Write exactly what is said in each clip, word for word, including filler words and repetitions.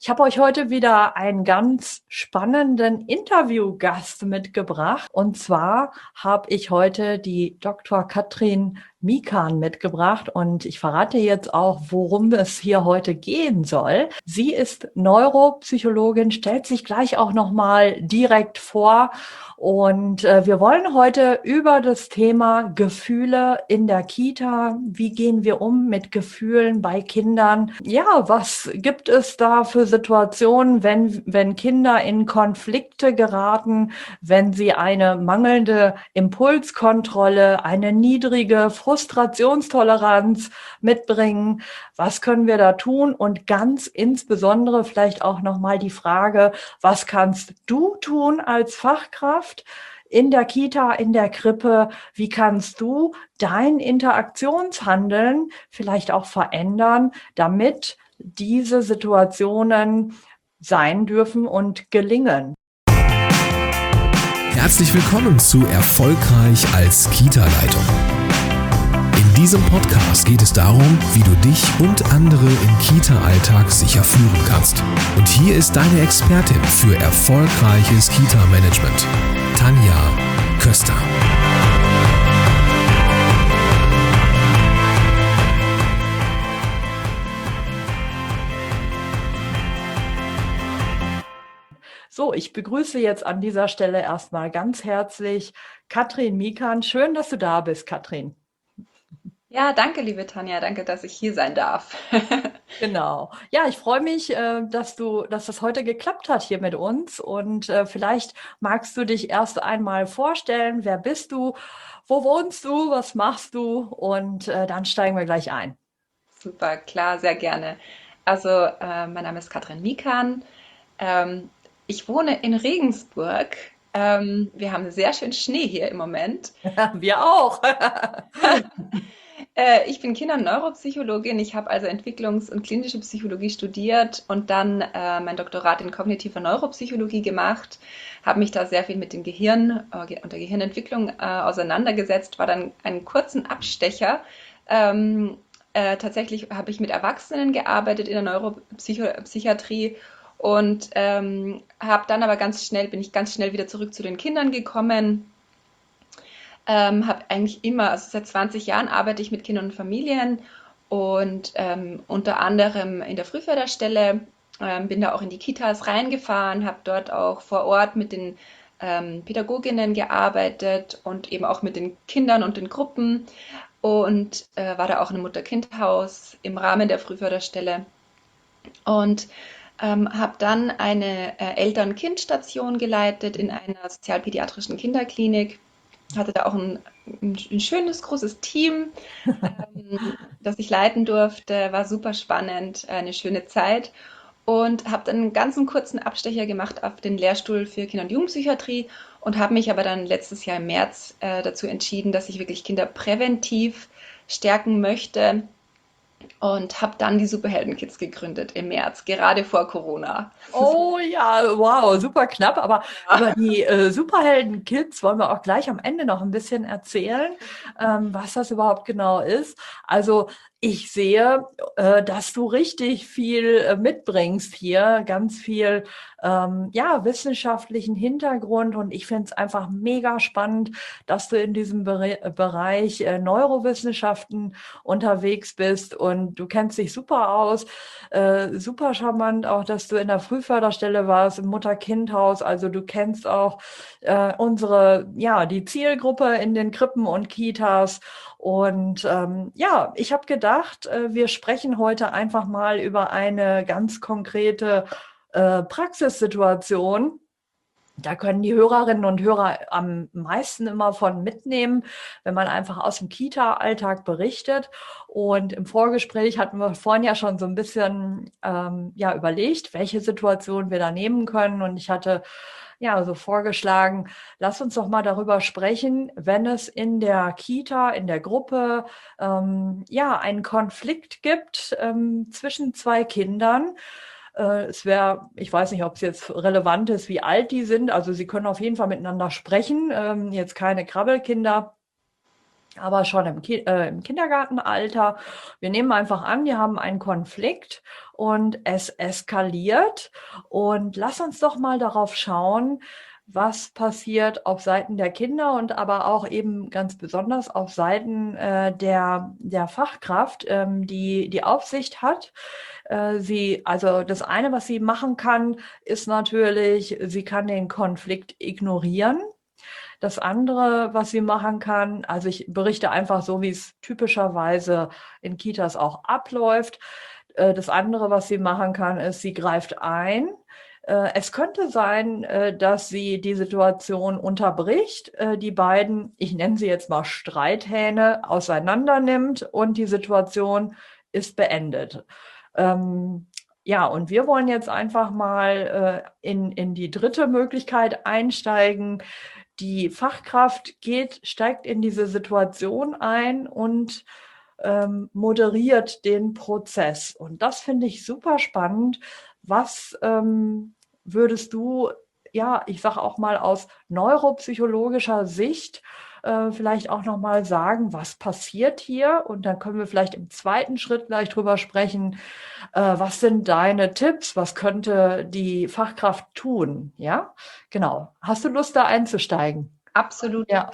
Ich habe euch heute wieder einen ganz spannenden Interviewgast mitgebracht. Und zwar habe ich heute die Doktor Katrin Mikan mitgebracht und ich verrate jetzt auch, worum es hier heute gehen soll. Sie ist Neuropsychologin, stellt sich gleich auch nochmal direkt vor. Und äh, wir wollen heute über das Thema Gefühle in der Kita. Wie gehen wir um mit Gefühlen bei Kindern? Ja, was gibt es da für Situationen, wenn, wenn Kinder in Konflikte geraten, wenn sie eine mangelnde Impulskontrolle, eine niedrige Frustrationstoleranz mitbringen? Was können wir da tun? Und ganz insbesondere vielleicht auch nochmal die Frage, was kannst du tun als Fachkraft in der Kita, in der Krippe? Wie kannst du dein Interaktionshandeln vielleicht auch verändern, damit diese Situationen sein dürfen und gelingen? Herzlich willkommen zu Erfolgreich als Kita-Leitung. In diesem Podcast geht es darum, wie du dich und andere im Kita-Alltag sicher führen kannst. Und hier ist deine Expertin für erfolgreiches Kita-Management, Tanja Köster. So, ich begrüße jetzt an dieser Stelle erstmal ganz herzlich Katrin Mikan. Schön, dass du da bist, Katrin. Ja, danke, liebe Tanja. Danke, dass ich hier sein darf. Genau. Ja, ich freue mich, äh, dass du, dass das heute geklappt hat hier mit uns. Und äh, vielleicht magst du dich erst einmal vorstellen. Wer bist du? Wo wohnst du? Was machst du? Und äh, dann steigen wir gleich ein. Super, klar, sehr gerne. Also, äh, mein Name ist Katrin Mikan. Ähm, ich wohne in Regensburg. Ähm, wir haben sehr schön Schnee hier im Moment. Wir auch. Äh, ich bin Kinder- und Neuropsychologin. Ich habe also Entwicklungs- und klinische Psychologie studiert und dann äh, mein Doktorat in kognitiver Neuropsychologie gemacht. Habe mich da sehr viel mit dem Gehirn äh, und der Gehirnentwicklung äh, auseinandergesetzt. War dann einen kurzen Abstecher. Ähm, äh, tatsächlich habe ich mit Erwachsenen gearbeitet in der Neuropsychiatrie und ähm, habe dann aber ganz schnell, bin ich ganz schnell wieder zurück zu den Kindern gekommen. Ähm, habe eigentlich immer, also seit zwanzig Jahren arbeite ich mit Kindern und Familien und ähm, unter anderem in der Frühförderstelle, ähm, bin da auch in die Kitas reingefahren, habe dort auch vor Ort mit den ähm, Pädagoginnen gearbeitet und eben auch mit den Kindern und den Gruppen und äh, war da auch in einem Mutter-Kind-Haus im Rahmen der Frühförderstelle und ähm, habe dann eine äh, Eltern-Kind-Station geleitet in einer sozialpädiatrischen Kinderklinik. Hatte da auch ein, ein, ein schönes, großes Team, ähm, das ich leiten durfte. War super spannend, äh, eine schöne Zeit. Und habe dann einen ganzen kurzen Abstecher gemacht auf den Lehrstuhl für Kinder- und Jugendpsychiatrie und habe mich aber dann letztes Jahr im März äh, dazu entschieden, dass ich wirklich Kinder präventiv stärken möchte und habe dann die Superhelden-Kids gegründet im März, gerade vor Corona. Oh ja, wow, super knapp. Aber über die äh, Superhelden-Kids wollen wir auch gleich am Ende noch ein bisschen erzählen, ähm, was das überhaupt genau ist. Also ich sehe, äh, dass du richtig viel äh, mitbringst hier, ganz viel ähm, ja, wissenschaftlichen Hintergrund. Und ich finde es einfach mega spannend, dass du in diesem Bere Bereich äh, Neurowissenschaften unterwegs bist und du kennst dich super aus. Äh, super charmant auch, dass du in der Frühförderstelle warst, im Mutter-Kind-Haus. Also du kennst auch äh, unsere, ja, die Zielgruppe in den Krippen und Kitas. Und ähm, ja, ich habe gedacht, äh, wir sprechen heute einfach mal über eine ganz konkrete äh, Praxissituation. Da können die Hörerinnen und Hörer am meisten immer von mitnehmen, wenn man einfach aus dem Kita-Alltag berichtet. Und im Vorgespräch hatten wir vorhin ja schon so ein bisschen ähm, ja, überlegt, welche Situation wir da nehmen können. Und ich hatte ja so vorgeschlagen, lass uns doch mal darüber sprechen, wenn es in der Kita, in der Gruppe ähm, ja einen Konflikt gibt ähm, zwischen zwei Kindern. Äh, Es wäre, ich weiß nicht, ob es jetzt relevant ist, wie alt die sind. Also sie können auf jeden Fall miteinander sprechen. Ähm, jetzt keine Krabbelkinder. aber schon im, Ki äh, im Kindergartenalter. Wir nehmen einfach an, die haben einen Konflikt und es eskaliert. Und lass uns doch mal darauf schauen, was passiert auf Seiten der Kinder und aber auch eben ganz besonders auf Seiten äh, der, der Fachkraft, ähm, die die Aufsicht hat. Äh, sie, also das eine, was sie machen kann, ist natürlich, sie kann den Konflikt ignorieren. Das andere, was sie machen kann, also ich berichte einfach so, wie es typischerweise in Kitas auch abläuft. Äh, Das andere, was sie machen kann, ist, sie greift ein. Äh, Es könnte sein, äh, dass sie die Situation unterbricht, äh, die beiden, ich nenne sie jetzt mal Streithähne, auseinander nimmt und die Situation ist beendet. Ähm, ja, und wir wollen jetzt einfach mal äh, in, in die dritte Möglichkeit einsteigen. Die Fachkraft geht, steigt in diese Situation ein und ähm, moderiert den Prozess. Und das finde ich super spannend. Was ähm, würdest du, ja, ich sage auch mal aus neuropsychologischer Sicht, äh, vielleicht auch nochmal sagen, was passiert hier? Und dann können wir vielleicht im zweiten Schritt gleich drüber sprechen, äh, was sind deine Tipps? Was könnte die Fachkraft tun? Ja, genau. Hast du Lust, da einzusteigen? Absolut. Ja.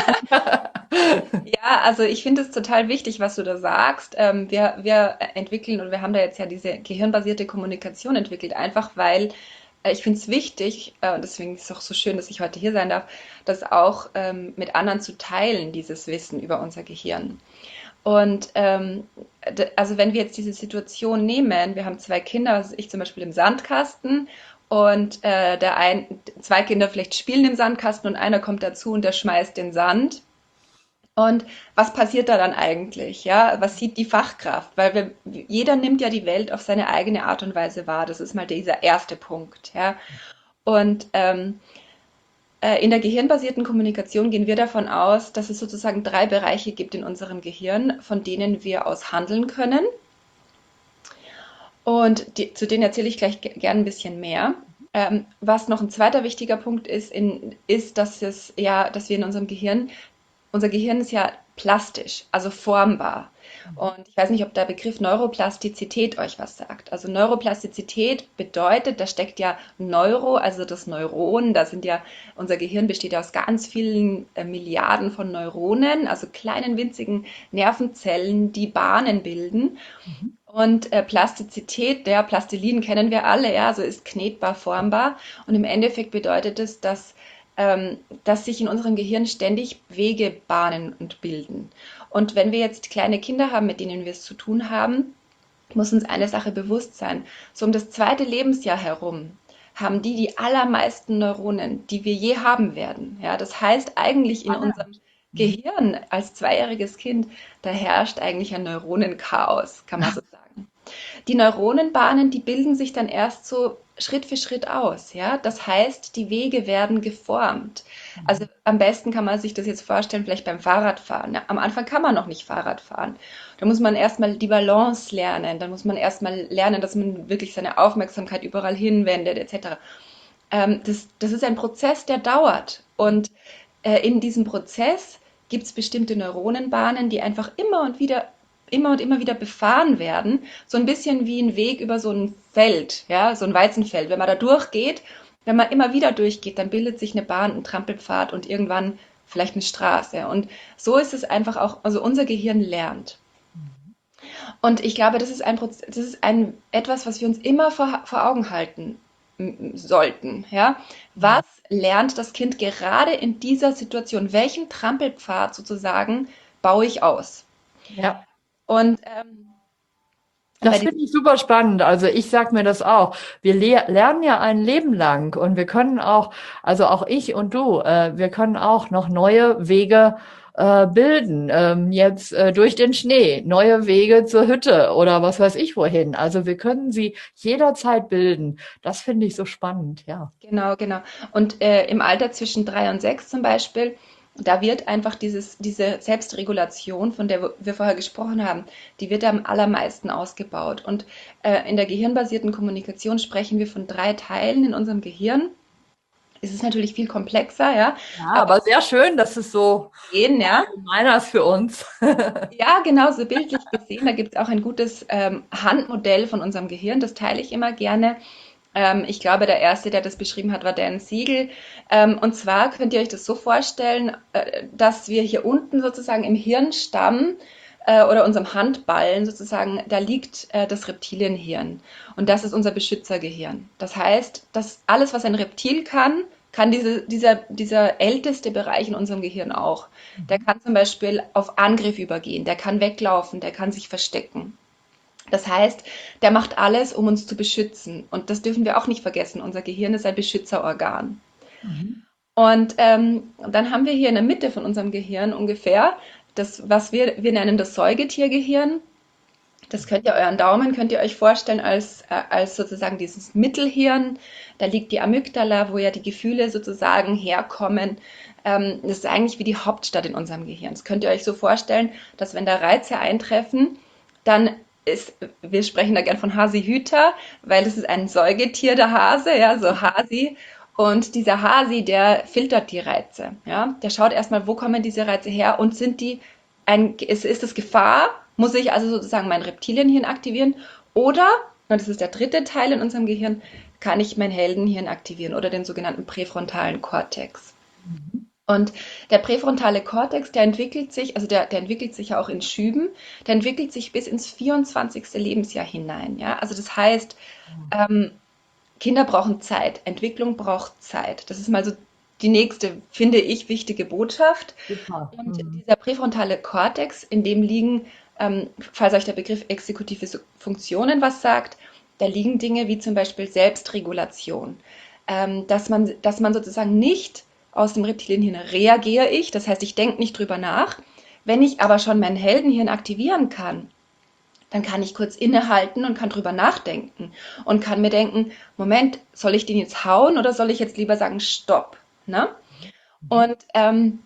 Ja, also ich finde es total wichtig, was du da sagst. Ähm, wir, wir entwickeln und wir haben da jetzt ja diese gehirnbasierte Kommunikation entwickelt, einfach weil äh, ich finde es wichtig, äh, und deswegen ist es auch so schön, dass ich heute hier sein darf, das auch ähm, mit anderen zu teilen, dieses Wissen über unser Gehirn. Und ähm, d- also wenn wir jetzt diese Situation nehmen, wir haben zwei Kinder, also ich zum Beispiel im Sandkasten und äh, der ein, zwei Kinder vielleicht spielen im Sandkasten und einer kommt dazu und der schmeißt den Sand. Und was passiert da dann eigentlich? Ja, was sieht die Fachkraft? Weil wir, jeder nimmt ja die Welt auf seine eigene Art und Weise wahr. Das ist mal dieser erste Punkt. Ja. Und ähm, äh, in der gehirnbasierten Kommunikation gehen wir davon aus, dass es sozusagen drei Bereiche gibt in unserem Gehirn, von denen wir aus handeln können. Und die, zu denen erzähle ich gleich ge- gern ein bisschen mehr. Ähm, was noch ein zweiter wichtiger Punkt ist, in, ist, dass es ja, dass wir in unserem Gehirn unser Gehirn ist ja plastisch, also formbar. Und ich weiß nicht, ob der Begriff Neuroplastizität euch was sagt. Also Neuroplastizität bedeutet, da steckt ja Neuro, also das Neuron, da sind ja, unser Gehirn besteht ja aus ganz vielen äh, Milliarden von Neuronen, also kleinen winzigen Nervenzellen, die Bahnen bilden. Und äh, Plastizität, der Plastilin kennen wir alle, ja, also ist knetbar, formbar. Und im Endeffekt bedeutet es, dass ähm, dass sich in unserem Gehirn ständig Wege bahnen und bilden. Und wenn wir jetzt kleine Kinder haben, mit denen wir es zu tun haben, muss uns eine Sache bewusst sein. So um das zweite Lebensjahr herum haben die die allermeisten Neuronen, die wir je haben werden. Ja, das heißt eigentlich in unserem Gehirn als zweijähriges Kind, da herrscht eigentlich ein Neuronenchaos, kann man so sagen. Die Neuronenbahnen, die bilden sich dann erst so Schritt für Schritt aus, ja. Das heißt, die Wege werden geformt. Also am besten kann man sich das jetzt vorstellen, vielleicht beim Fahrradfahren. Ja, am Anfang kann man noch nicht Fahrrad fahren. Da muss man erstmal die Balance lernen, dann muss man erstmal lernen, dass man wirklich seine Aufmerksamkeit überall hinwendet, et cetera. Ähm, das, das ist ein Prozess, der dauert. Und äh, in diesem Prozess gibt es bestimmte Neuronenbahnen, die einfach immer und wieder immer und immer wieder befahren werden, so ein bisschen wie ein Weg über so ein Feld, ja, so ein Weizenfeld. Wenn man da durchgeht, wenn man immer wieder durchgeht, dann bildet sich eine Bahn, ein Trampelpfad und irgendwann vielleicht eine Straße. Und so ist es einfach auch, also unser Gehirn lernt. Und ich glaube, das ist ein Proz das ist ein etwas, was wir uns immer vor, vor Augen halten m- sollten, ja. Was lernt das Kind gerade in dieser Situation? Welchen Trampelpfad sozusagen baue ich aus? Ja. Und ähm, bei Das diesem finde ich super spannend. Also ich sage mir das auch. Wir le lernen ja ein Leben lang und wir können auch, also auch ich und du, äh, wir können auch noch neue Wege äh, bilden. Ähm, jetzt äh, durch den Schnee, neue Wege zur Hütte oder was weiß ich wohin. Also wir können sie jederzeit bilden. Das finde ich so spannend, ja. Genau, genau. Und äh, im Alter zwischen drei und sechs zum Beispiel, da wird einfach dieses, diese Selbstregulation, von der wir vorher gesprochen haben, die wird am allermeisten ausgebaut. Und äh, in der gehirnbasierten Kommunikation sprechen wir von drei Teilen in unserem Gehirn. ist es natürlich viel komplexer, ja. Ja, Aber aber sehr schön, dass es so sehen, ja. meiner ist für uns. Ja, genau, so bildlich gesehen. Da gibt es auch ein gutes ähm, Handmodell von unserem Gehirn, das teile ich immer gerne. Ähm, ich glaube, der erste, der das beschrieben hat, war Dan Siegel. Ähm, und zwar könnt ihr euch das so vorstellen, äh, dass wir hier unten sozusagen im Hirnstamm äh, oder unserem Handballen sozusagen, da liegt äh, das Reptilienhirn. Und das ist unser Beschützergehirn. Das heißt, dass alles, was ein Reptil kann, kann diese, dieser, dieser älteste Bereich in unserem Gehirn auch. Der kann zum Beispiel auf Angriff übergehen, der kann weglaufen, der kann sich verstecken. Das heißt, der macht alles, um uns zu beschützen. Und das dürfen wir auch nicht vergessen. Unser Gehirn ist ein Beschützerorgan. Mhm. Und ähm, dann haben wir hier in der Mitte von unserem Gehirn ungefähr das, was wir, wir nennen das Säugetiergehirn. Das könnt ihr euren Daumen, könnt ihr euch vorstellen als, äh, als sozusagen dieses Mittelhirn. Da liegt die Amygdala, wo ja die Gefühle sozusagen herkommen. Ähm, das ist eigentlich wie die Hauptstadt in unserem Gehirn. Das könnt ihr euch so vorstellen, dass wenn da Reize eintreffen, dann ist, wir sprechen da gern von Hasi-Hüter, weil das ist ein Säugetier, der Hase, ja, so Hasi. Und dieser Hasi, der filtert die Reize, ja. Der schaut erstmal, wo kommen diese Reize her und sind die ein, ist, ist es Gefahr? Muss ich also sozusagen mein Reptilienhirn aktivieren? Oder, und das ist der dritte Teil in unserem Gehirn, kann ich mein Heldenhirn aktivieren oder den sogenannten präfrontalen Kortex? Mhm. Und der präfrontale Kortex, der entwickelt sich, also der, der entwickelt sich ja auch in Schüben, der entwickelt sich bis ins vierundzwanzigste Lebensjahr hinein. Ja? Also das heißt, ähm, Kinder brauchen Zeit, Entwicklung braucht Zeit. Das ist mal so die nächste, finde ich, wichtige Botschaft. Super. Und Mhm. dieser präfrontale Kortex, in dem liegen, ähm, falls euch der Begriff exekutive Funktionen was sagt, da liegen Dinge wie zum Beispiel Selbstregulation, ähm, dass man, dass man sozusagen nicht aus dem Reptilienhirn reagiere ich, das heißt, ich denke nicht drüber nach. Wenn ich aber schon mein Heldenhirn aktivieren kann, dann kann ich kurz innehalten und kann drüber nachdenken und kann mir denken, Moment, soll ich den jetzt hauen oder soll ich jetzt lieber sagen, stopp? Ne? Mhm. Und ähm,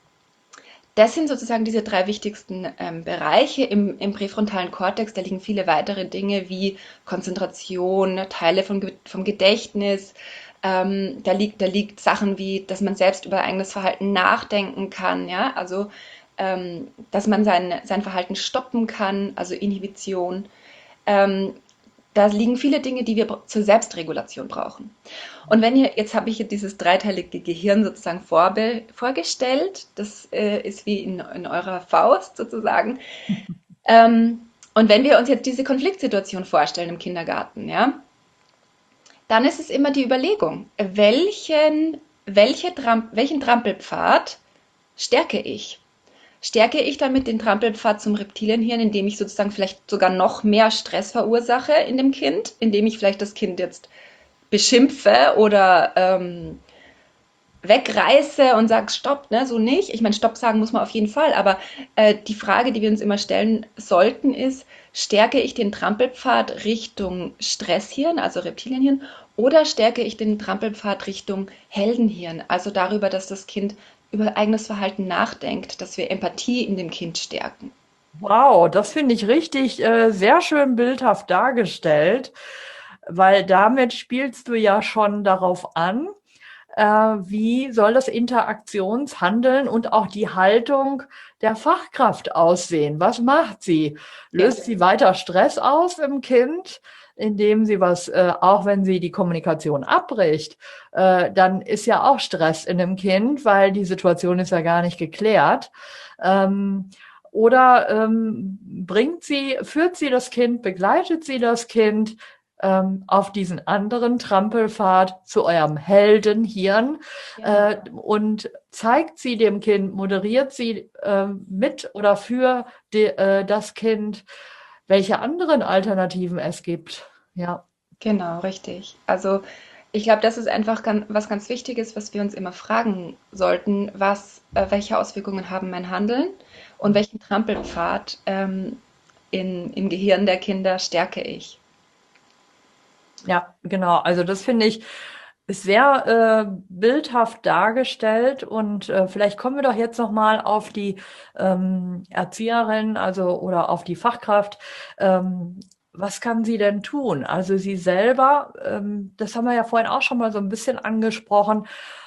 das sind sozusagen diese drei wichtigsten ähm, Bereiche im, im präfrontalen Kortex. Da liegen viele weitere Dinge wie Konzentration, Teile von, vom Gedächtnis. Ähm, da liegt, da liegt Sachen wie, dass man selbst über eigenes Verhalten nachdenken kann. Ja, also ähm, dass man sein, sein Verhalten stoppen kann, also Inhibition. Ähm, da liegen viele Dinge, die wir zur Selbstregulation brauchen. Und wenn ihr, jetzt habe ich hier dieses dreiteilige Gehirn sozusagen vorbe vorgestellt, das äh, ist wie in, in eurer Faust sozusagen. Ähm, und wenn wir uns jetzt diese Konfliktsituation vorstellen im Kindergarten, ja, dann ist es immer die Überlegung, welchen, welche Tram welchen Trampelpfad stärke ich? Stärke ich damit den Trampelpfad zum Reptilienhirn, indem ich sozusagen vielleicht sogar noch mehr Stress verursache in dem Kind, indem ich vielleicht das Kind jetzt beschimpfe oder ähm, wegreiße und sage, stopp, ne, so nicht. Ich meine, stopp sagen muss man auf jeden Fall, aber äh, die Frage, die wir uns immer stellen sollten, ist, stärke ich den Trampelpfad Richtung Stresshirn, also Reptilienhirn, oder stärke ich den Trampelpfad Richtung Heldenhirn, also darüber, dass das Kind über eigenes Verhalten nachdenkt, dass wir Empathie in dem Kind stärken. Wow, das finde ich richtig äh, sehr schön bildhaft dargestellt, weil damit spielst du ja schon darauf an, äh, wie soll das Interaktionshandeln und auch die Haltung der Fachkraft aussehen? Was macht sie? Ja, Löst sie weiter Stress aus im Kind, indem sie was, äh, auch wenn sie die Kommunikation abbricht, äh, dann ist ja auch Stress in dem Kind, weil die Situation ist ja gar nicht geklärt. Ähm, oder ähm, bringt sie, führt sie das Kind, begleitet sie das Kind ähm, auf diesen anderen Trampelpfad zu eurem Heldenhirn genau. äh, und zeigt sie dem Kind, moderiert sie äh, mit oder für die, äh, das Kind, welche anderen Alternativen es gibt. Ja. Genau, richtig. Also ich glaube, das ist einfach ganz, was ganz Wichtiges, was wir uns immer fragen sollten, was, äh, welche Auswirkungen haben mein Handeln und welchen Trampelpfad ähm, in, im Gehirn der Kinder stärke ich. Ja, genau. Also das finde ich sehr äh, bildhaft dargestellt und äh, vielleicht kommen wir doch jetzt noch mal auf die ähm, Erzieherin, also oder auf die Fachkraft. Ähm, was kann sie denn tun? Also sie selber, ähm, das haben wir ja vorhin auch schon mal so ein bisschen angesprochen.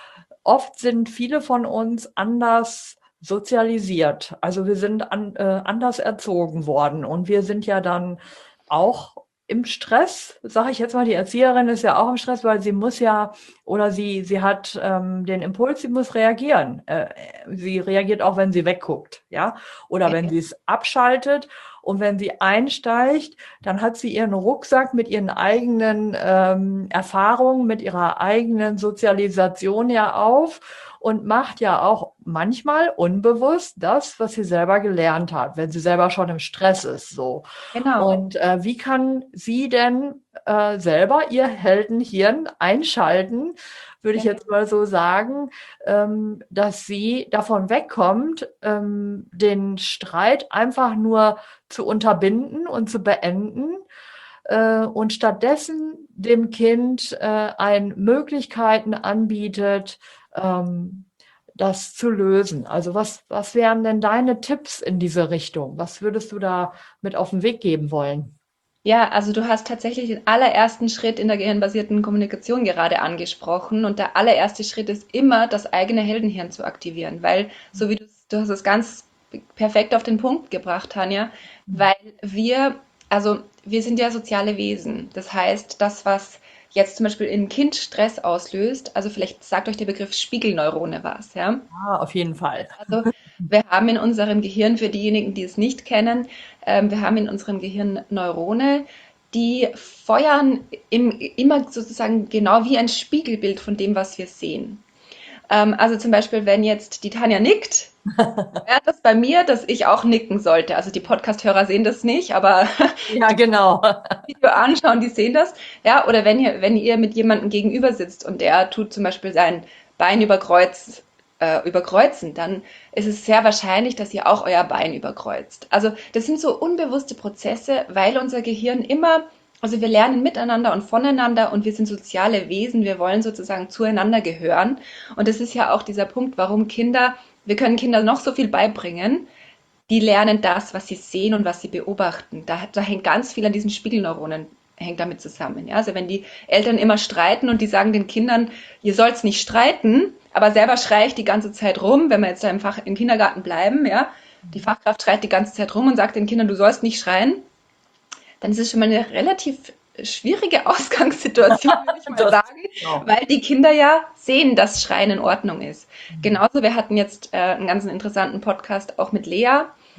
Oft sind viele von uns anders sozialisiert. Also wir sind an, äh, anders erzogen worden und wir sind ja dann auch im Stress, sage ich jetzt mal. Die Erzieherin ist ja auch im Stress, weil sie muss ja oder sie sie hat ähm, den Impuls, sie muss reagieren. Äh, sie reagiert auch, wenn sie wegguckt, ja, oder wenn sie es abschaltet. Und wenn sie einsteigt, dann hat sie ihren Rucksack mit ihren eigenen ähm, Erfahrungen, mit ihrer eigenen Sozialisation ja auf und macht ja auch manchmal unbewusst das, was sie selber gelernt hat, wenn sie selber schon im Stress ist, so. Genau. Und äh, wie kann sie denn äh, selber ihr Heldenhirn einschalten, würde ich Ja. jetzt mal so sagen, ähm, dass sie davon wegkommt, ähm, den Streit einfach nur zu unterbinden und zu beenden äh, und stattdessen dem Kind äh, ein Möglichkeiten anbietet, ähm, das zu lösen. Also was, was wären denn deine Tipps in diese Richtung? Was würdest du da mit auf den Weg geben wollen? Ja, also du hast tatsächlich den allerersten Schritt in der gehirnbasierten Kommunikation gerade angesprochen. Und der allererste Schritt ist immer, das eigene Heldenhirn zu aktivieren, weil, so wie du, du hast es ganz perfekt auf den Punkt gebracht, Tanja, weil wir, also wir sind ja soziale Wesen. Das heißt, das, was jetzt zum Beispiel in Kind Stress auslöst, also vielleicht sagt euch der Begriff Spiegelneurone was, ja? Ah, auf jeden Fall. Also wir haben in unserem Gehirn, für diejenigen, die es nicht kennen, ähm, wir haben in unserem Gehirn Neurone, die feuern im, immer sozusagen genau wie ein Spiegelbild von dem, was wir sehen. Ähm, also zum Beispiel, wenn jetzt die Tanja nickt, wäre das bei mir, dass ich auch nicken sollte. Also die Podcast-Hörer sehen das nicht, aber Ja, genau. Video anschauen, die sehen das. Ja, oder wenn ihr, wenn ihr mit jemandem gegenüber sitzt und der tut zum Beispiel sein Bein über Kreuz, äh, überkreuzen, dann ist es sehr wahrscheinlich, dass ihr auch euer Bein überkreuzt. Also das sind so unbewusste Prozesse, weil unser Gehirn immer, also wir lernen miteinander und voneinander und wir sind soziale Wesen, wir wollen sozusagen zueinander gehören. Und das ist ja auch dieser Punkt, warum Kinder, wir können Kindern noch so viel beibringen, die lernen das, was sie sehen und was sie beobachten. Da, da hängt ganz viel an diesen Spiegelneuronen hängt damit zusammen. Ja? Also wenn die Eltern immer streiten und die sagen den Kindern, ihr sollt's nicht streiten, aber selber schreie ich die ganze Zeit rum, wenn wir jetzt da im, Fach, im Kindergarten bleiben, ja, die Fachkraft schreit die ganze Zeit rum und sagt den Kindern, du sollst nicht schreien, dann ist es schon mal eine relativ schwierige Ausgangssituation, würde ich mal Das, sagen, genau. weil die Kinder ja sehen, dass Schreien in Ordnung ist. Genauso, wir hatten jetzt äh, einen ganz interessanten Podcast auch mit Lea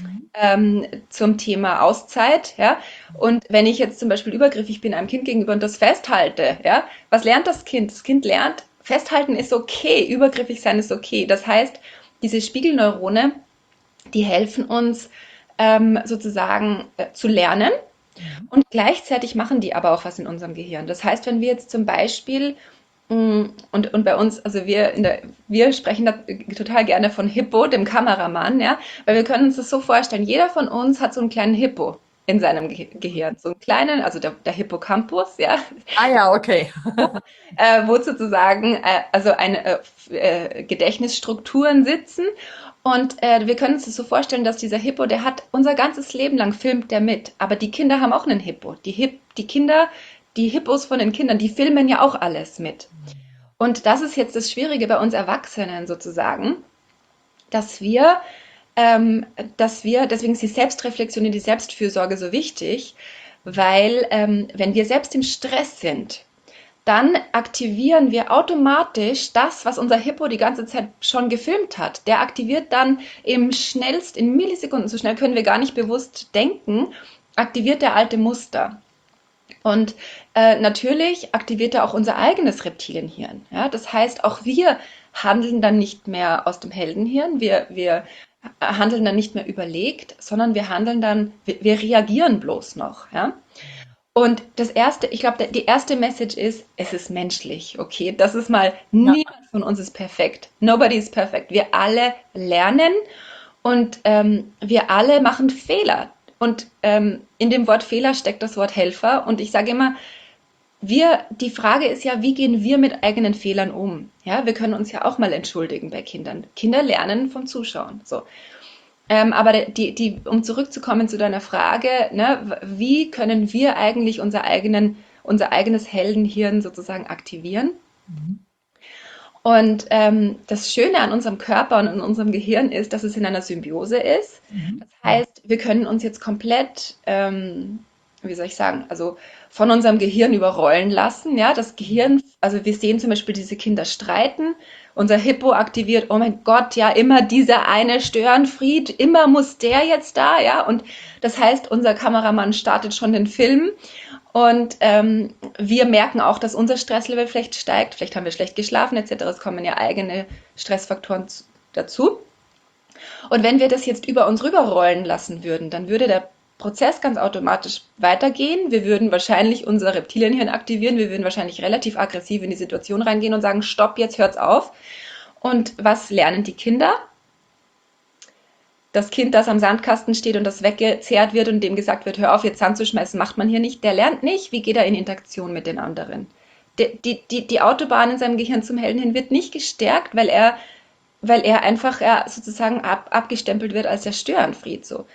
ähm, zum Thema Auszeit, ja. Und wenn ich jetzt zum Beispiel übergriffig bin einem Kind gegenüber und das festhalte, ja, was lernt das Kind? Das Kind lernt, festhalten ist okay, übergriffig sein ist okay. Das heißt, diese Spiegelneurone, die helfen uns ähm, sozusagen äh, zu lernen. Und gleichzeitig machen die aber auch was in unserem Gehirn. Das heißt, wenn wir jetzt zum Beispiel, mh, und, und bei uns, also wir, in der, wir sprechen da total gerne von Hippo, dem Kameramann, ja, weil wir können uns das so vorstellen, jeder von uns hat so einen kleinen Hippo in seinem Ge Gehirn, so einen kleinen, also der, der Hippocampus, ja, Ah ja, okay. äh, wo sozusagen äh, also eine äh, äh, Gedächtnisstrukturen sitzen. Und äh, wir können uns das so vorstellen, dass dieser Hippo, der hat unser ganzes Leben lang filmt der mit. Aber die Kinder haben auch einen Hippo. Die, Hip die Kinder, die Hippos von den Kindern, die filmen ja auch alles mit. Und das ist jetzt das Schwierige bei uns Erwachsenen sozusagen, dass wir, ähm, dass wir, deswegen ist die Selbstreflexion und die Selbstfürsorge so wichtig, weil ähm, wenn wir selbst im Stress sind, dann aktivieren wir automatisch das, was unser Hippo die ganze Zeit schon gefilmt hat. Der aktiviert dann im schnellst, in Millisekunden, so schnell können wir gar nicht bewusst denken, aktiviert der alte Muster. Und äh, natürlich aktiviert er auch unser eigenes Reptilienhirn. Ja? Das heißt, auch wir handeln dann nicht mehr aus dem Heldenhirn, wir, wir handeln dann nicht mehr überlegt, sondern wir handeln dann, wir, wir reagieren bloß noch. Ja? Und das erste, ich glaube, die erste Message ist, es ist menschlich, okay? Das ist mal, niemand von uns ist perfekt. Nobody is perfect. Wir alle lernen und ähm, wir alle machen Fehler. Und ähm, in dem Wort Fehler steckt das Wort Helfer. Und ich sage immer, wir, die Frage ist ja, wie gehen wir mit eigenen Fehlern um? Ja, wir können uns ja auch mal entschuldigen bei Kindern. Kinder lernen vom Zuschauen. So. Ähm, aber die, die, um zurückzukommen zu deiner Frage, ne, wie können wir eigentlich unser, eigenen, unser eigenes Heldenhirn sozusagen aktivieren? Mhm. Und ähm, das Schöne an unserem Körper und an unserem Gehirn ist, dass es in einer Symbiose ist. Mhm. Das heißt, wir können uns jetzt komplett, ähm, wie soll ich sagen, also von unserem Gehirn überrollen lassen. Ja, das Gehirn, also wir sehen zum Beispiel diese Kinder streiten. Unser Hippo aktiviert, oh mein Gott, ja, immer dieser eine Störenfried, immer muss der jetzt da, ja. Und das heißt, unser Kameramann startet schon den Film und ähm, wir merken auch, dass unser Stresslevel vielleicht steigt. Vielleicht haben wir schlecht geschlafen et cetera. Es kommen ja eigene Stressfaktoren dazu. Und wenn wir das jetzt über uns rüberrollen lassen würden, dann würde der Prozess ganz automatisch weitergehen. Wir würden wahrscheinlich unser Reptilienhirn aktivieren. Wir würden wahrscheinlich relativ aggressiv in die Situation reingehen und sagen, stopp, jetzt hört's auf. Und was lernen die Kinder? Das Kind, das am Sandkasten steht und das weggezerrt wird und dem gesagt wird, hör auf, jetzt Sand zu schmeißen, macht man hier nicht. Der lernt nicht, wie geht er in Interaktion mit den anderen. Die, die, die, die Autobahn in seinem Gehirn zum Helden hin wird nicht gestärkt, weil er, weil er einfach ja, sozusagen ab, abgestempelt wird als der Störenfried. So.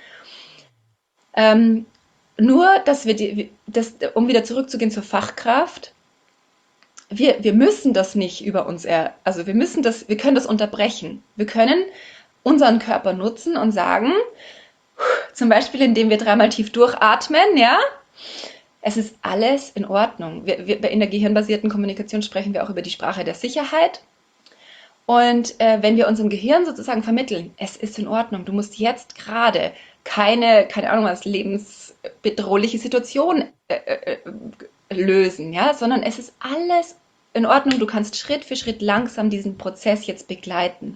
Ähm, nur, dass wir, die, das, um wieder zurückzugehen zur Fachkraft, wir, wir müssen das nicht über uns, er, also wir müssen das, wir können das unterbrechen. Wir können unseren Körper nutzen und sagen, zum Beispiel, indem wir dreimal tief durchatmen, ja, es ist alles in Ordnung. Wir, wir, in der gehirnbasierten Kommunikation sprechen wir auch über die Sprache der Sicherheit. Und äh, wenn wir unserem Gehirn sozusagen vermitteln, es ist in Ordnung, du musst jetzt gerade keine, keine Ahnung was, lebensbedrohliche Situation äh, äh, lösen, ja, sondern es ist alles in Ordnung, du kannst Schritt für Schritt langsam diesen Prozess jetzt begleiten.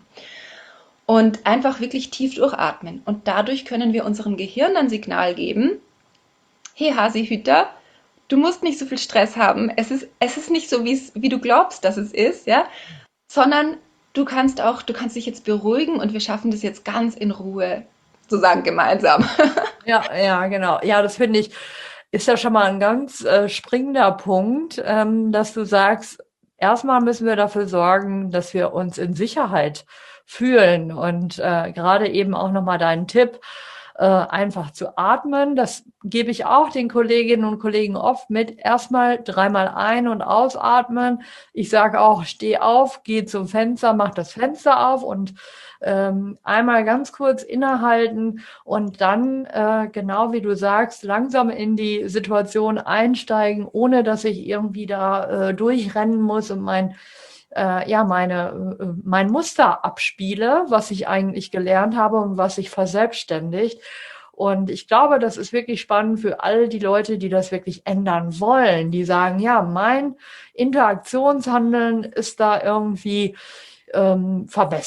Und einfach wirklich tief durchatmen. Und dadurch können wir unserem Gehirn ein Signal geben, hey Hasihüter, du musst nicht so viel Stress haben. Es ist, es ist nicht so, wie du glaubst, dass es ist, ja, sondern du kannst auch, du kannst dich jetzt beruhigen und wir schaffen das jetzt ganz in Ruhe, sozusagen gemeinsam. Ja, ja, genau. Ja, das finde ich, ist ja schon mal ein ganz äh, springender Punkt, ähm, dass du sagst, erstmal müssen wir dafür sorgen, dass wir uns in Sicherheit fühlen. Und äh, gerade eben auch nochmal deinen Tipp, äh, einfach zu atmen. Das gebe ich auch den Kolleginnen und Kollegen oft mit. Erstmal dreimal ein- und ausatmen. Ich sage auch, steh auf, geh zum Fenster, mach das Fenster auf und ähm, einmal ganz kurz innehalten und dann, äh, genau wie du sagst, langsam in die Situation einsteigen, ohne dass ich irgendwie da äh, durchrennen muss und mein äh, ja, meine, äh, mein Muster abspiele, was ich eigentlich gelernt habe und was sich verselbstständigt. Und ich glaube, das ist wirklich spannend für all die Leute, die das wirklich ändern wollen, die sagen, ja, mein Interaktionshandeln ist da irgendwie ähm,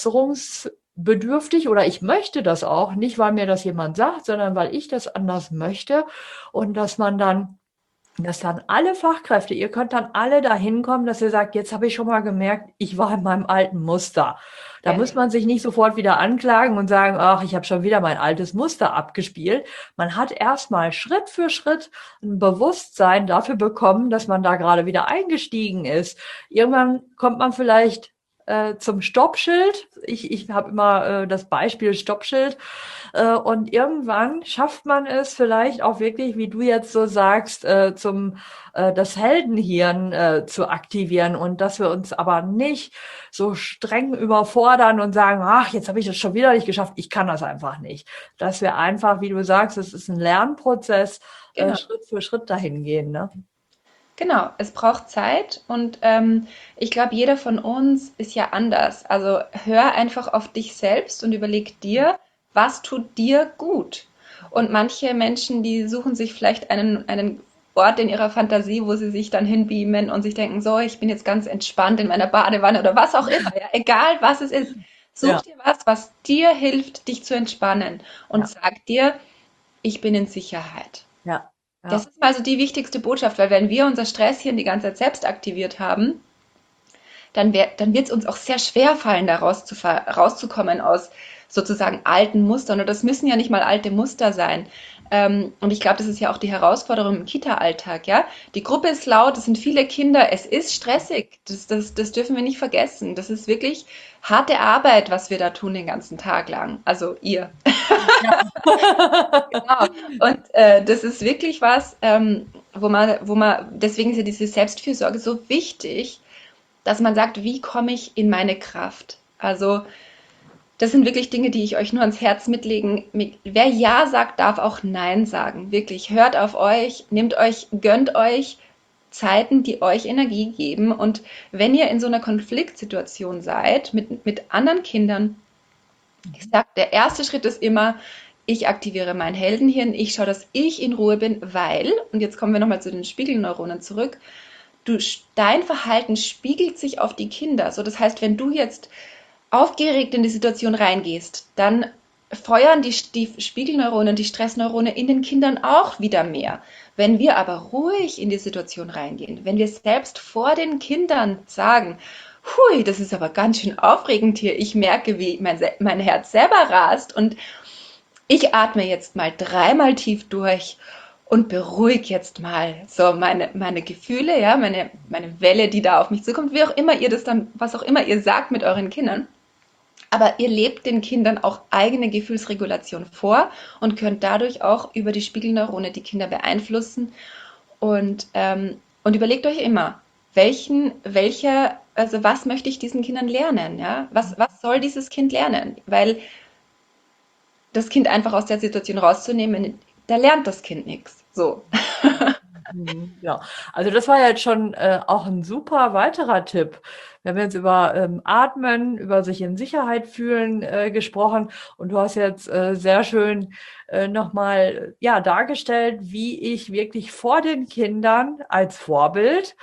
verbesserungsbedürftig oder ich möchte das auch, nicht weil mir das jemand sagt, sondern weil ich das anders möchte und dass man dann dass dann alle Fachkräfte, ihr könnt dann alle dahin kommen, dass ihr sagt, jetzt habe ich schon mal gemerkt, ich war in meinem alten Muster. Da Ja. muss man sich nicht sofort wieder anklagen und sagen, ach, ich habe schon wieder mein altes Muster abgespielt. Man hat erstmal Schritt für Schritt ein Bewusstsein dafür bekommen, dass man da gerade wieder eingestiegen ist. Irgendwann kommt man vielleicht äh, zum Stoppschild. Ich, ich habe immer äh, das Beispiel Stoppschild. Äh, und irgendwann schafft man es vielleicht auch wirklich, wie du jetzt so sagst, äh, zum äh, das Heldenhirn äh, zu aktivieren und dass wir uns aber nicht so streng überfordern und sagen, ach, jetzt habe ich das schon wieder nicht geschafft, ich kann das einfach nicht. Dass wir einfach, wie du sagst, es ist ein Lernprozess, Genau. äh, Schritt für Schritt dahin gehen, ne? Genau, es braucht Zeit und ähm, ich glaube, jeder von uns ist ja anders. Also hör einfach auf dich selbst und überleg dir, was tut dir gut. Und manche Menschen, die suchen sich vielleicht einen, einen Ort in ihrer Fantasie, wo sie sich dann hinbeamen und sich denken, so, ich bin jetzt ganz entspannt in meiner Badewanne oder was auch immer. Ja, egal, was es ist. Such Ja. dir was, was dir hilft, dich zu entspannen und Ja. sag dir, ich bin in Sicherheit. Ja. Ja. Das ist also die wichtigste Botschaft, weil wenn wir unser Stresshirn die ganze Zeit selbst aktiviert haben, dann, wär, dann wird es uns auch sehr schwer fallen, da raus zu, rauszukommen aus sozusagen alten Mustern. Und das müssen ja nicht mal alte Muster sein. Ähm, und ich glaube, das ist ja auch die Herausforderung im Kita-Alltag. Ja? Die Gruppe ist laut, es sind viele Kinder, es ist stressig. Das, das, das dürfen wir nicht vergessen. Das ist wirklich harte Arbeit, was wir da tun den ganzen Tag lang. Also ihr. Ja. Genau. Und äh, das ist wirklich was, ähm, wo man, wo man, deswegen ist ja diese Selbstfürsorge so wichtig, dass man sagt, wie komme ich in meine Kraft? Also das sind wirklich Dinge, die ich euch nur ans Herz mitlegen. Wer Ja sagt, darf auch Nein sagen. Wirklich, hört auf euch, nehmt euch, gönnt euch Zeiten, die euch Energie geben. Und wenn ihr in so einer Konfliktsituation seid mit, mit anderen Kindern, ich sage, der erste Schritt ist immer, ich aktiviere mein Heldenhirn, ich schaue, dass ich in Ruhe bin, weil, und jetzt kommen wir nochmal zu den Spiegelneuronen zurück, du, dein Verhalten spiegelt sich auf die Kinder. So, das heißt, wenn du jetzt aufgeregt in die Situation reingehst, dann feuern die, die Spiegelneuronen, die Stressneurone in den Kindern auch wieder mehr. Wenn wir aber ruhig in die Situation reingehen, wenn wir selbst vor den Kindern sagen, hui, das ist aber ganz schön aufregend hier, ich merke, wie mein, mein Herz selber rast und ich atme jetzt mal dreimal tief durch und beruhige jetzt mal so meine, meine Gefühle, ja, meine, meine Welle, die da auf mich zukommt, wie auch immer ihr das dann, was auch immer ihr sagt mit euren Kindern. Aber ihr lebt den Kindern auch eigene Gefühlsregulation vor und könnt dadurch auch über die Spiegelneurone die Kinder beeinflussen. Und, ähm, und überlegt euch immer, welchen, welcher, also was möchte ich diesen Kindern lernen? Ja? Was, was soll dieses Kind lernen? Weil das Kind einfach aus der Situation rauszunehmen, da lernt das Kind nichts. So. Mhm, ja, also das war jetzt schon äh, auch ein super weiterer Tipp. Wir haben jetzt über ähm, Atmen, über sich in Sicherheit fühlen äh, gesprochen und du hast jetzt äh, sehr schön äh, nochmal ja, dargestellt, wie ich wirklich vor den Kindern als Vorbild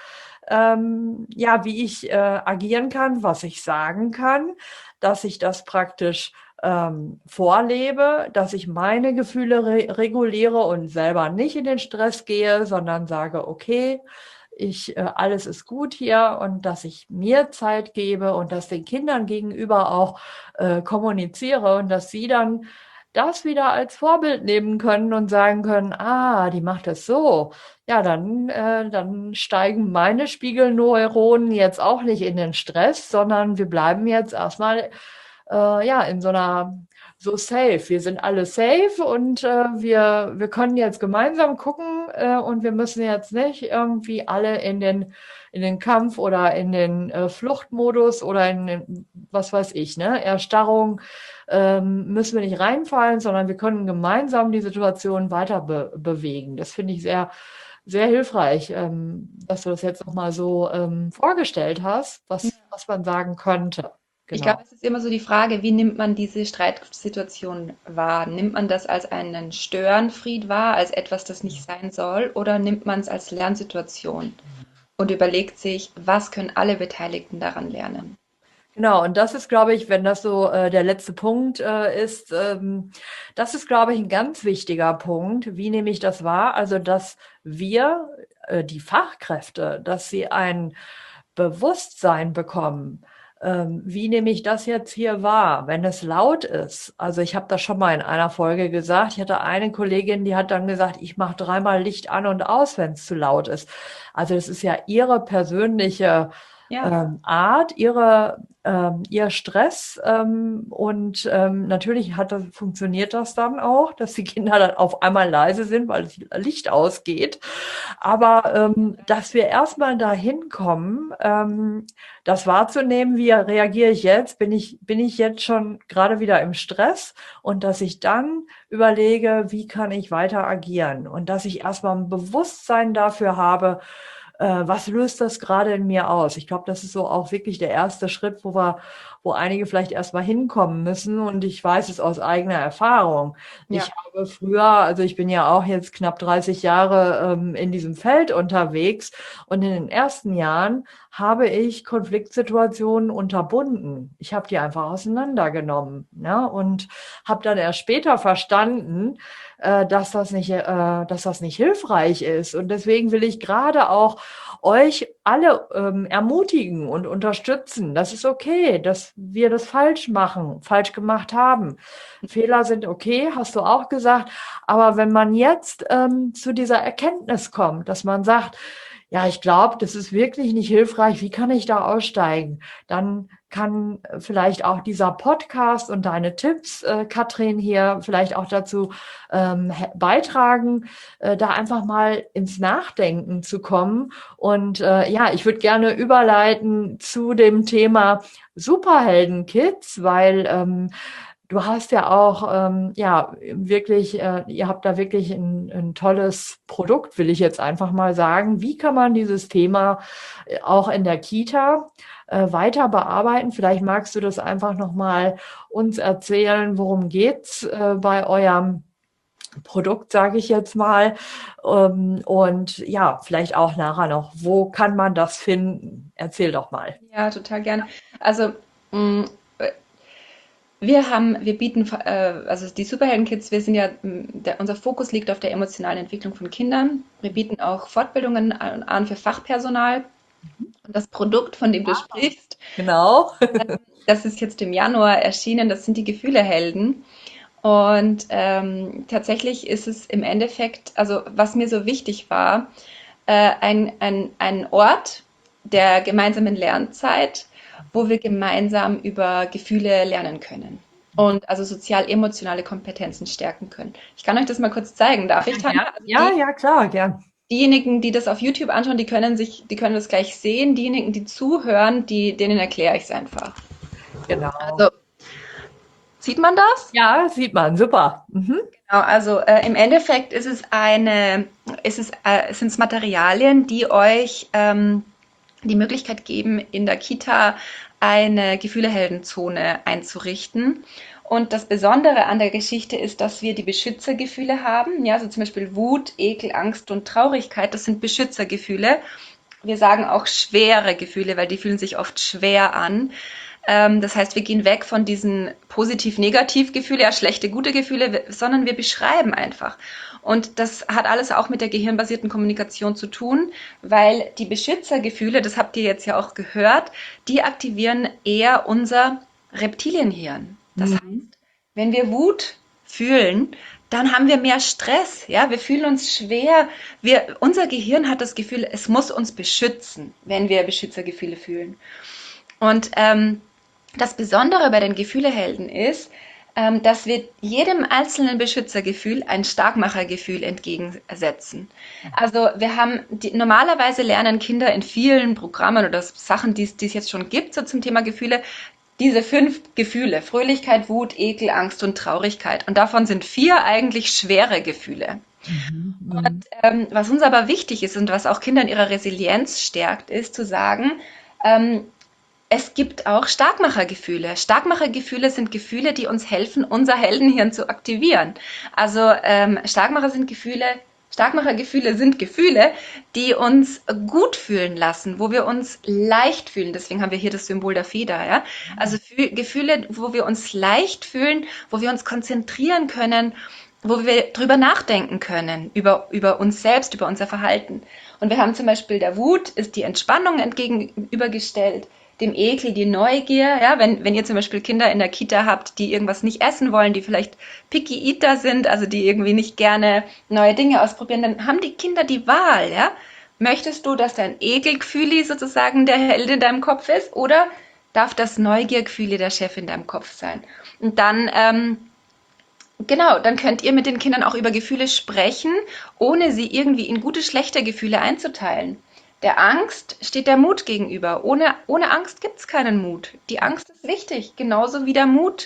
ähm, ja, wie ich äh, agieren kann, was ich sagen kann, dass ich das praktisch ähm, vorlebe, dass ich meine Gefühle re reguliere und selber nicht in den Stress gehe, sondern sage, okay, ich, äh, alles ist gut hier und dass ich mir Zeit gebe und das den Kindern gegenüber auch äh, kommuniziere und dass sie dann das wieder als Vorbild nehmen können und sagen können, ah, die macht es so. Ja, dann, äh, dann steigen meine Spiegelneuronen jetzt auch nicht in den Stress, sondern wir bleiben jetzt erstmal äh, ja, in so einer so safe. Wir sind alle safe und äh, wir, wir können jetzt gemeinsam gucken äh, und wir müssen jetzt nicht irgendwie alle in den, in den Kampf oder in den äh, Fluchtmodus oder in den, was weiß ich, ne, Erstarrung ähm, müssen wir nicht reinfallen, sondern wir können gemeinsam die Situation weiter be bewegen. Das finde ich sehr, sehr hilfreich, ähm, dass du das jetzt nochmal so ähm, vorgestellt hast, was, was man sagen könnte. Ich Genau. glaube, es ist immer so die Frage, wie nimmt man diese Streitsituation wahr? Nimmt man das als einen Störenfried wahr, als etwas, das nicht sein soll, oder nimmt man es als Lernsituation und überlegt sich, was können alle Beteiligten daran lernen? Genau, und das ist, glaube ich, wenn das so äh, der letzte Punkt äh, ist, ähm, das ist, glaube ich, ein ganz wichtiger Punkt. Wie nehme ich das wahr? Also, dass wir, äh, die Fachkräfte, dass sie ein Bewusstsein bekommen. Ähm, wie nehme ich das jetzt hier wahr, wenn es laut ist? Also ich habe das schon mal in einer Folge gesagt. Ich hatte eine Kollegin, die hat dann gesagt, ich mache dreimal Licht an und aus, wenn es zu laut ist. Also das ist ja ihre persönliche Ja, ähm, Art, ihre, ähm, ihr Stress ähm, und ähm, natürlich hat das, funktioniert das dann auch, dass die Kinder dann auf einmal leise sind, weil das Licht ausgeht. Aber ähm, dass wir erstmal dahin kommen, ähm, das wahrzunehmen, wie reagiere ich jetzt? Bin ich, bin ich jetzt schon gerade wieder im Stress? Und dass ich dann überlege, wie kann ich weiter agieren? Und dass ich erstmal ein Bewusstsein dafür habe, äh, was löst das gerade in mir aus? Ich glaube, das ist so auch wirklich der erste Schritt, wo wir, wo einige vielleicht erstmal hinkommen müssen. Und ich weiß es aus eigener Erfahrung. Ich ja. habe früher, also ich bin ja auch jetzt knapp dreißig Jahre ähm, in diesem Feld unterwegs. Und in den ersten Jahren habe ich Konfliktsituationen unterbunden. Ich habe die einfach auseinandergenommen, ne? Und habe dann erst später verstanden, äh, dass das nicht, äh, dass das nicht hilfreich ist. Und deswegen will ich gerade auch euch alle ähm, ermutigen und unterstützen. Das ist okay, dass wir das falsch machen, falsch gemacht haben. Fehler sind okay, hast du auch gesagt. Aber wenn man jetzt ähm, zu dieser Erkenntnis kommt, dass man sagt, ja, ich glaube, das ist wirklich nicht hilfreich. Wie kann ich da aussteigen? Dann kann vielleicht auch dieser Podcast und deine Tipps, äh, Katrin, hier vielleicht auch dazu ähm, beitragen, äh, da einfach mal ins Nachdenken zu kommen. Und äh, ja, ich würde gerne überleiten zu dem Thema Superhelden-Kids, weil ähm, du hast ja auch, ähm, ja, wirklich, äh, ihr habt da wirklich ein, ein tolles Produkt, will ich jetzt einfach mal sagen. Wie kann man dieses Thema äh, auch in der Kita äh, weiter bearbeiten? Vielleicht magst du das einfach nochmal uns erzählen, worum geht's äh, bei eurem Produkt, sage ich jetzt mal. Ähm, und ja, vielleicht auch nachher noch, wo kann man das finden? Erzähl doch mal. Ja, total gerne. Also, mh, wir haben, wir bieten, äh, also die Superhelden-Kids, wir sind ja, mh, der, unser Fokus liegt auf der emotionalen Entwicklung von Kindern. Wir bieten auch Fortbildungen an, an für Fachpersonal. Und das Produkt, von dem du sprichst, Genau. das ist jetzt im Januar erschienen, das sind die Gefühlehelden. Und ähm, tatsächlich ist es im Endeffekt, also was mir so wichtig war, äh, ein, ein, ein Ort der gemeinsamen Lernzeit, wo wir gemeinsam über Gefühle lernen können und also sozial-emotionale Kompetenzen stärken können. Ich kann euch das mal kurz zeigen. Darf ich, Tanja? Ja, Also ja, die, ja, klar, gern. diejenigen, die das auf YouTube anschauen, die können sich, die können das gleich sehen. Diejenigen, die zuhören, die, denen erkläre ich es einfach. Genau. Also, sieht man das? Ja, sieht man, super. Mhm. Genau, also äh, im Endeffekt ist es eine, ist es, äh, sind es Materialien, die euch ähm, die Möglichkeit geben, in der Kita eine Gefühleheldenzone einzurichten. Und das Besondere an der Geschichte ist, dass wir die Beschützergefühle haben. Ja, also zum Beispiel Wut, Ekel, Angst und Traurigkeit, das sind Beschützergefühle. Wir sagen auch schwere Gefühle, weil die fühlen sich oft schwer an. Ähm, das heißt, wir gehen weg von diesen positiv-negativ-Gefühle, ja, schlechte, gute Gefühle, sondern wir beschreiben einfach. Und das hat alles auch mit der gehirnbasierten Kommunikation zu tun, weil die Beschützergefühle, das habt ihr jetzt ja auch gehört, die aktivieren eher unser Reptilienhirn. Das heißt, Mhm. wenn wir Wut fühlen, dann haben wir mehr Stress, ja, wir fühlen uns schwer. Wir, unser Gehirn hat das Gefühl, es muss uns beschützen, wenn wir Beschützergefühle fühlen. Und ähm, das Besondere bei den Gefühlehelden ist, ähm, dass wir jedem einzelnen Beschützergefühl ein Starkmachergefühl entgegensetzen. Also wir haben, die, normalerweise lernen Kinder in vielen Programmen oder Sachen, die es die es jetzt schon gibt, so zum Thema Gefühle, diese fünf Gefühle: Fröhlichkeit, Wut, Ekel, Angst und Traurigkeit. Und davon sind vier eigentlich schwere Gefühle. Mhm. Und Mhm. ähm, was uns aber wichtig ist und was auch Kinder in ihrer Resilienz stärkt, ist zu sagen, ähm, es gibt auch Starkmachergefühle. Starkmachergefühle sind Gefühle, die uns helfen, unser Heldenhirn zu aktivieren. Also ähm, Starkmacher sind Gefühle, Starkmachergefühle sind Gefühle, die uns gut fühlen lassen, wo wir uns leicht fühlen. Deswegen haben wir hier das Symbol der Feder. Ja? Also Fü- Gefühle, wo wir uns leicht fühlen, wo wir uns konzentrieren können, wo wir drüber nachdenken können, über, über uns selbst, über unser Verhalten. Und wir haben zum Beispiel der Wut, ist die Entspannung entgegenübergestellt, dem Ekel, die Neugier. Ja, wenn, wenn ihr zum Beispiel Kinder in der Kita habt, die irgendwas nicht essen wollen, die vielleicht Picky Eater sind, also die irgendwie nicht gerne neue Dinge ausprobieren, dann haben die Kinder die Wahl. Ja? Möchtest du, dass dein Ekelgefühl sozusagen der Held in deinem Kopf ist, oder darf das Neugiergefühl der Chef in deinem Kopf sein? Und dann ähm, Genau, dann könnt ihr mit den Kindern auch über Gefühle sprechen, ohne sie irgendwie in gute, schlechte Gefühle einzuteilen. Der Angst steht der Mut gegenüber. Ohne, ohne Angst gibt es keinen Mut. Die Angst ist wichtig, genauso wie der Mut.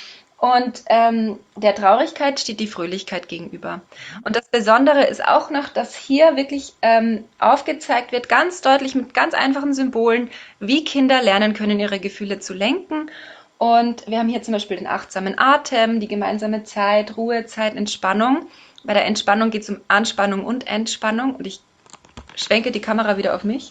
Und ähm, der Traurigkeit steht die Fröhlichkeit gegenüber. Und das Besondere ist auch noch, dass hier wirklich ähm, aufgezeigt wird, ganz deutlich mit ganz einfachen Symbolen, wie Kinder lernen können, ihre Gefühle zu lenken. Und wir haben hier zum Beispiel den achtsamen Atem, die gemeinsame Zeit, Ruhezeit, Entspannung. Bei der Entspannung geht es um Anspannung und Entspannung. Und ich schwenke die Kamera wieder auf mich.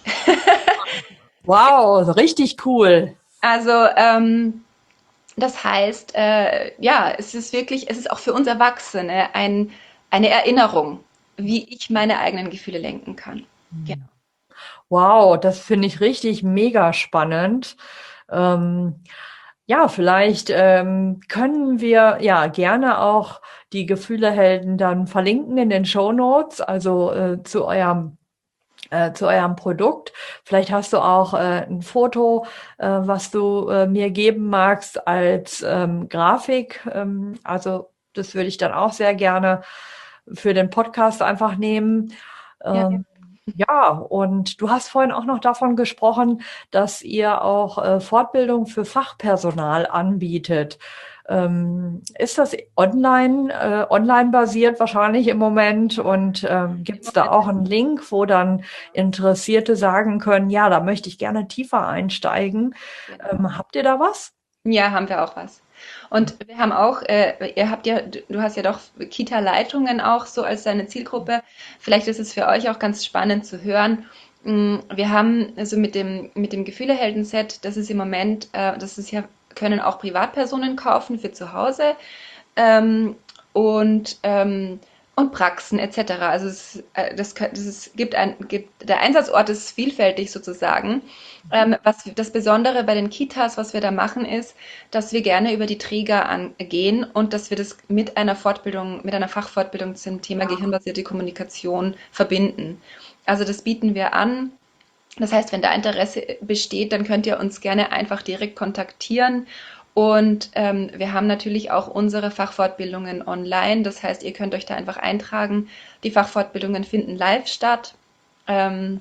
Wow, richtig cool. Also ähm, das heißt, äh, ja, es ist wirklich, es ist auch für uns Erwachsene ein, eine Erinnerung, wie ich meine eigenen Gefühle lenken kann. Ja. Wow, das finde ich richtig mega spannend. Ähm, ja, vielleicht ähm, können wir ja gerne auch die Gefühlehelden dann verlinken in den Shownotes, also äh, zu eurem äh, zu eurem Produkt. Vielleicht hast du auch äh, ein Foto, äh, was du äh, mir geben magst als ähm, Grafik. Ähm, also das würde ich dann auch sehr gerne für den Podcast einfach nehmen. Ja. Ähm, ja, und du hast vorhin auch noch davon gesprochen, dass ihr auch äh, Fortbildung für Fachpersonal anbietet. Ähm, ist das online, äh, online basiert wahrscheinlich im Moment? Und ähm, gibt es da auch einen Link, wo dann Interessierte sagen können, ja, da möchte ich gerne tiefer einsteigen? Ähm, habt ihr da was? Ja, haben wir auch was. Und wir haben auch, äh, ihr habt ja, du du hast ja doch Kita-Leitungen auch so als deine Zielgruppe. Vielleicht ist es für euch auch ganz spannend zu hören. Mm, Wir haben also mit dem, mit dem Gefühlehelden-Set, das ist im Moment, äh, das ist ja, können auch Privatpersonen kaufen für zu Hause. Ähm, und, ähm, und Praxen et cetera. Also es, äh, das, kann- das ist, gibt ein, gibt, der Einsatzort ist vielfältig sozusagen. Ähm, was das Besondere bei den Kitas, was wir da machen, ist, dass wir gerne über die Träger angehen und dass wir das mit einer Fortbildung, mit einer Fachfortbildung zum Thema gehirnbasierte Kommunikation verbinden. Also das bieten wir an. Das heißt, wenn da Interesse besteht, dann könnt ihr uns gerne einfach direkt kontaktieren. Und ähm, wir haben natürlich auch unsere Fachfortbildungen online. Das heißt, ihr könnt euch da einfach eintragen. Die Fachfortbildungen finden live statt, ähm,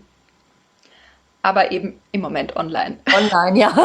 aber eben im Moment online. Online, ja.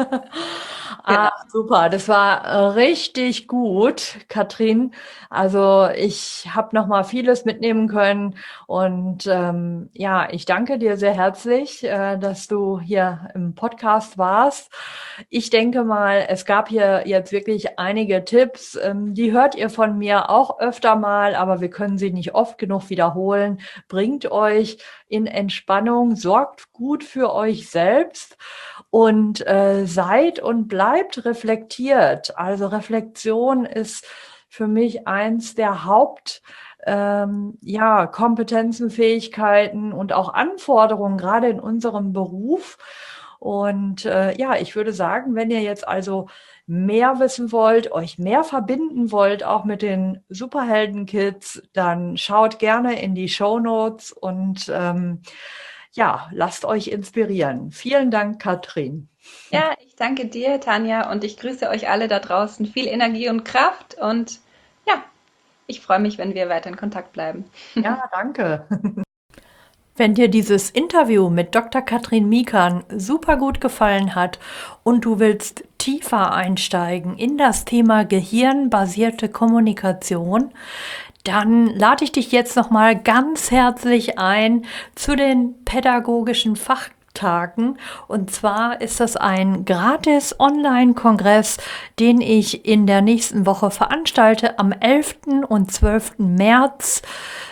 Genau. Ah, super, das war äh, richtig gut, Katrin. Also ich habe noch mal vieles mitnehmen können und ähm, ja, ich danke dir sehr herzlich, äh, dass du hier im Podcast warst. Ich denke mal, es gab hier jetzt wirklich einige Tipps, ähm, die hört ihr von mir auch öfter mal, aber wir können sie nicht oft genug wiederholen. Bringt euch in Entspannung, sorgt gut für euch selbst und äh, seid und bleibt reflektiert. Also Reflexion ist für mich eins der Haupt ähm, ja, Kompetenzen, Fähigkeiten und auch Anforderungen, gerade in unserem Beruf. Und äh, ja, ich würde sagen, wenn ihr jetzt also mehr wissen wollt, euch mehr verbinden wollt, auch mit den Superhelden-Kids, dann schaut gerne in die Shownotes und ähm, ja, lasst euch inspirieren. Vielen Dank, Katrin. Ja, ich danke dir, Tanja, und ich grüße euch alle da draußen. Viel Energie und Kraft und ja, ich freue mich, wenn wir weiter in Kontakt bleiben. Ja, danke. Wenn dir dieses Interview mit Doktor Katrin Mikan super gut gefallen hat und du willst tiefer einsteigen in das Thema gehirnbasierte Kommunikation, dann lade ich dich jetzt nochmal ganz herzlich ein zu den pädagogischen Fachtagen. Und zwar ist das ein gratis Online-Kongress, den ich in der nächsten Woche veranstalte am elften und zwölften März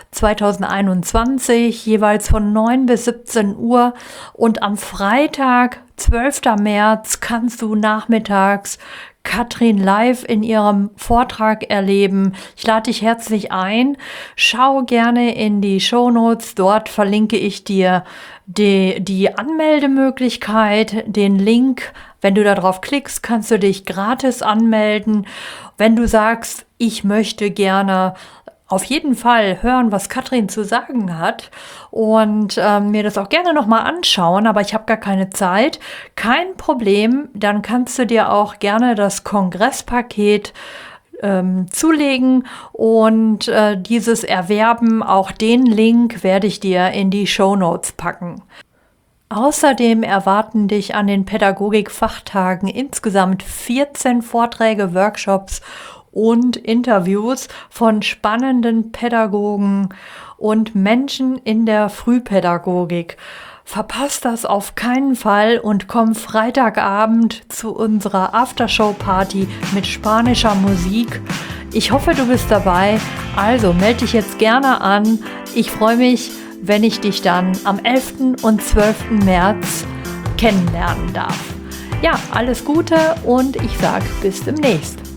zweitausendeinundzwanzig, jeweils von neun bis siebzehn Uhr. Und am Freitag, zwölften März, kannst du nachmittags Katrin live in ihrem Vortrag erleben. Ich lade dich herzlich ein. Schau gerne in die Shownotes. Dort verlinke ich dir die, die Anmeldemöglichkeit, den Link. Wenn du darauf klickst, kannst du dich gratis anmelden. Wenn du sagst, ich möchte gerne auf jeden Fall hören, was Katrin zu sagen hat und ähm, mir das auch gerne nochmal anschauen, aber ich habe gar keine Zeit. Kein Problem, dann kannst du dir auch gerne das Kongresspaket ähm, zulegen und äh, dieses erwerben. Auch den Link werde ich dir in die Shownotes packen. Außerdem erwarten dich an den Pädagogik-Fachtagen insgesamt vierzehn Vorträge, Workshops und Interviews von spannenden Pädagogen und Menschen in der Frühpädagogik. Verpasst das auf keinen Fall und komm Freitagabend zu unserer Aftershow-Party mit spanischer Musik. Ich hoffe, du bist dabei. Also melde dich jetzt gerne an. Ich freue mich, wenn ich dich dann am elften und zwölften März kennenlernen darf. Ja, alles Gute und ich sage bis demnächst.